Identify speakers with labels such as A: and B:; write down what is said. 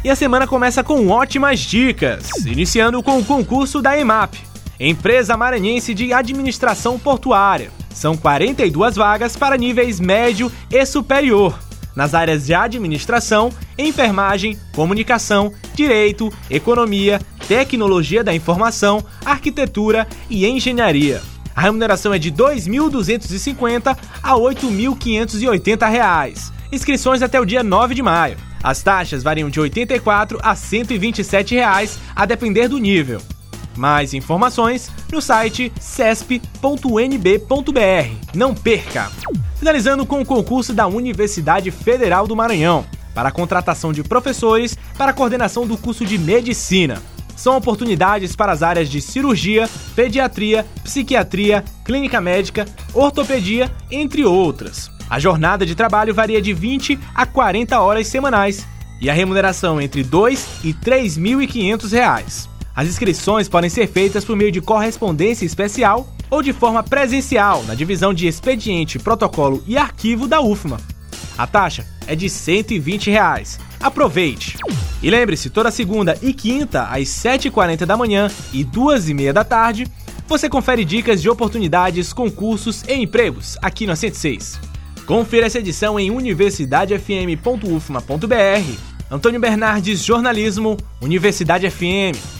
A: E a semana começa com ótimas dicas, iniciando com o concurso da EMAP, Empresa Maranhense de Administração Portuária. São 42 vagas para níveis médio e superior, nas áreas de administração, enfermagem, comunicação, direito, economia, tecnologia da informação, arquitetura e engenharia. A remuneração é de R$ 2.250 a R$ 8.580. Inscrições até o dia 9 de maio. As taxas variam de R$ 84 a R$ 127, a depender do nível. Mais informações no site cesp.nb.br. Não perca! Finalizando com o concurso da Universidade Federal do Maranhão, para a contratação de professores para a coordenação do curso de Medicina. São oportunidades para as áreas de cirurgia, pediatria, psiquiatria, clínica médica, ortopedia, entre outras. A jornada de trabalho varia de 20 a 40 horas semanais e a remuneração entre R$ 2.000 e R$ 3.500. As inscrições podem ser feitas por meio de correspondência especial ou de forma presencial na divisão de expediente, protocolo e arquivo da UFMA. A taxa é de R$ 120. Aproveite! E lembre-se, toda segunda e quinta, às 7h40 da manhã e 2h30 da tarde, você confere dicas de oportunidades, concursos e empregos aqui na 106. Confira essa edição em universidadefm.ufma.br. Antônio Bernardes, Jornalismo, Universidade FM.